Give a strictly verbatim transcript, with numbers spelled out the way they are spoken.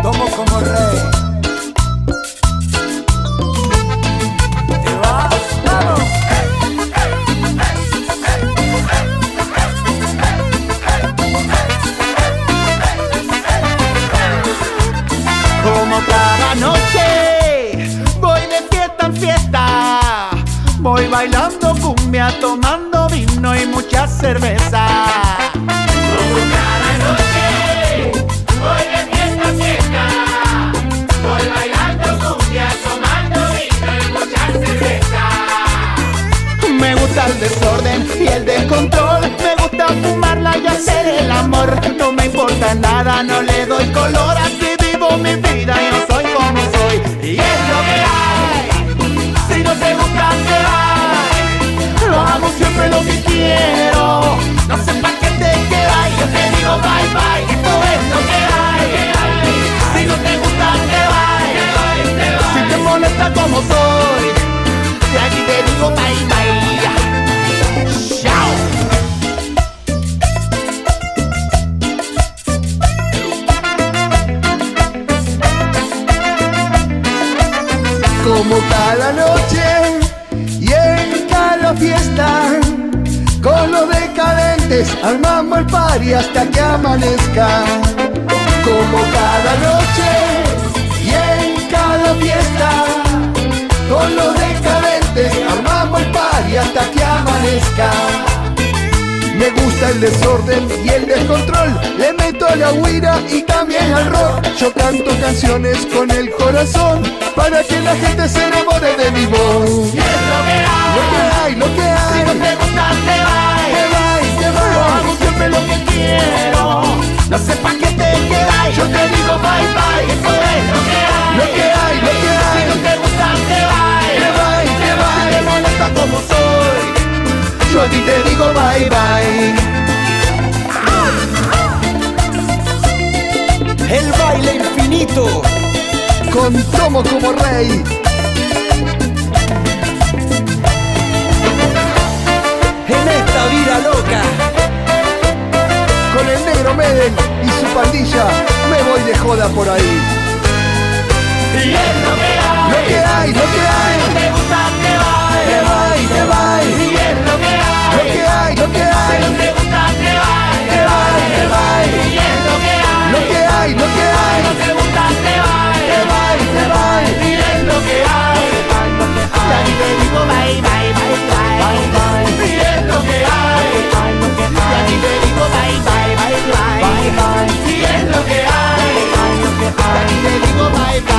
Tomo como rey. ¿Te va? ¡Vamos! Como cada noche voy de fiesta en fiesta, voy bailando cumbia, tomando vino y mucha cerveza. Como cada noche voy de fiesta en fiesta, voy bailando cumbia, tomando vino y mucha cerveza. Me gusta el desorden y el descontrol, me gusta fumarla y hacer el amor. No me importa nada, no le doy color, así vivo mi vida, yo soy como soy y es lo que hay. Si no te gusta te vas, lo hago siempre lo que quiero, no sé pa' qué te quedas, yo te digo bye bye, esto es lo que hay. Si no te gusta te vas, si te molesta como soy, de aquí te digo bye bye. Chao. Como cada noche y en cada fiesta, con los decadentes armamos el party hasta que amanezca. Como cada noche y en cada fiesta, con los decadentes armamos el party hasta que amanezca. Me gusta el desorden y el descontrol, le meto a la guira y también al rock. Yo canto canciones con el corazón para que la gente se enamore de mi voz. Y es lo que hay, Lo que hay, lo que hay. si no te gusta te vas, Te vas, te vas. yo hago siempre lo que quiero, no sé pa' qué te quedas, yo te digo bye bye, eso es lo que hay. Lo que hay, lo que hay. Si no te gusta te vas, Te vas, te vas. si te molesta como soy, Yo a ti te digo bye bye. El baile infinito. Con Tomo como rey. En esta vida loca. Con el negro Medel y su pandilla me voy de joda por ahí. y es lo que hay. Lo que hay, lo que hay. Si no te gusta te vas, Te vas, te vas. y es lo que hay. Lo que hay, lo que Si no hay. te gusta te vas, Te vas, te vas. y es lo que hay. Lo que hay, lo que Si hay. no te gusta te vas, Te vas, te vas. y es lo que hay. Y aquí te digo bye bye bye bye, y es lo que hay. Y aquí te digo bye bye bye bye, y es lo que hay. Y aquí te digo bye bye.